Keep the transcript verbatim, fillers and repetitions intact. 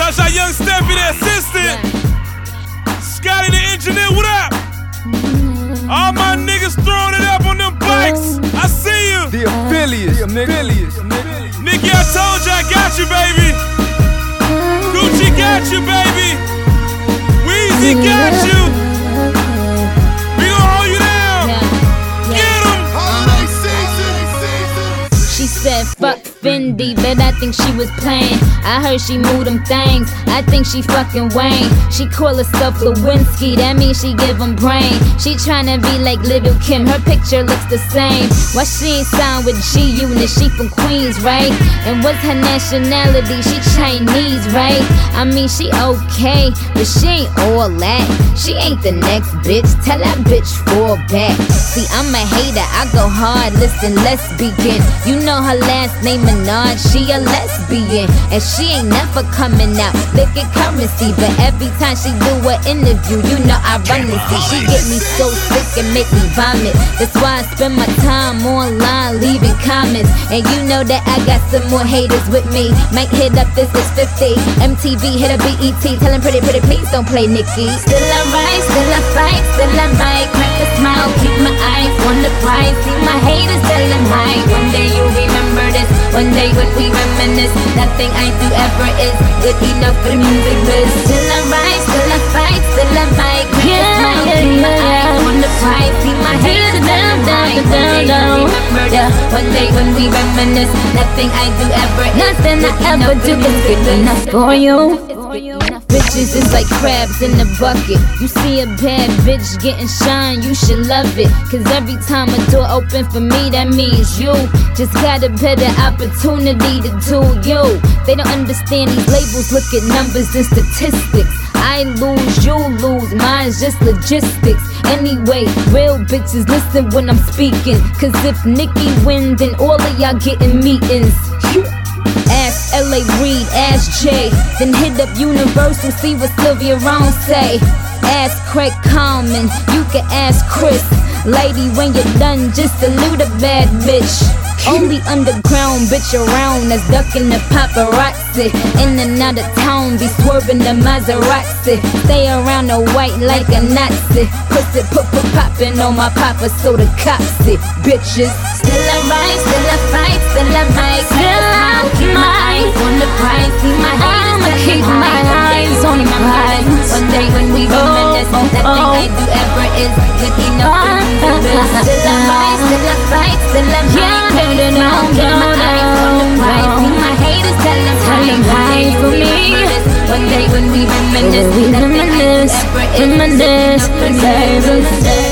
Shout out Young Steffi, the assistant. Scotty, the engineer, what up? All my niggas throwing it up on them bikes. I see you. The affiliates, the affiliates. Nikki, I told you I got you, baby. Gucci got you, baby. Weezy got you. We gon' hold you down. Get 'em. Holiday season. She said, fuck Fendi, but I think she was playing. I heard she moved them things, I think she fucking Wayne. She call herself Lewinsky, that means she give him brain. She tryna be like Little Kim, her picture looks the same. Why she ain't signed with G-Unit, she from Queens, right? And what's her nationality, she Chinese, right? I mean, she okay, but she ain't all that. She ain't the next bitch, tell that bitch fall back. See, I'm a hater, I go hard, listen, let's begin. You know her last name Minaj, she a lesbian. And she ain't never coming out, look at currency. But every time she do an interview, you know I run the see. She get me so sick and make me vomit. That's why I spend my time online leaving comments. And you know that I got some more haters with me. Might hit up this is fifty, M T V hit a B E T. Tell him pretty pretty please don't play Nicki. Still I rise, still I fight, still I might crack a smile, keep my eyes on the prize. See my haters telling high. One day you'll remember this, one day when we reminisce. Nothing I do ever is good enough for the music biz. Still I rise, still I fight, still I might crack a smile, keep my eyes on the prize. See my haters telling high. One day you'll remember this, one day when we reminisce. Nothing I do ever is Nothing I ever do is good enough for you. Bitches is like crabs in the bucket. You see a bad bitch getting shine, you should love it. Cause every time a door open for me, that means you just got a better opportunity to do you. They don't understand these labels, look at numbers and statistics. I lose, you lose, mine's just logistics. Anyway, real bitches listen when I'm speaking. Cause if Nicki win, then all of y'all getting meetings. Ask L A Reid, ask Jay, then hit up Universal, see what Sylvia Rome say. Ask Craig Common, you can ask Chris. Lady, when you're done, just salute a bad bitch. Only underground bitch around that's ducking the paparazzi. In and out of town, be swerving the Maserati. Stay around the white like a Nazi. Pussy put put poppin' on my papa, so the cops see. Bitches, still I rise, still I fight, still I might. Still I'll keep my eyes on the prize. See my I'ma keep my eyes on the prize. One day when we reminisce, nothing I do ever is good enough for me. Still I rise, still I fight, still I might. Keep my eyes on the prize. See my haters telling high for me. One day when we reminisce, nothing I do ever is good enough for me.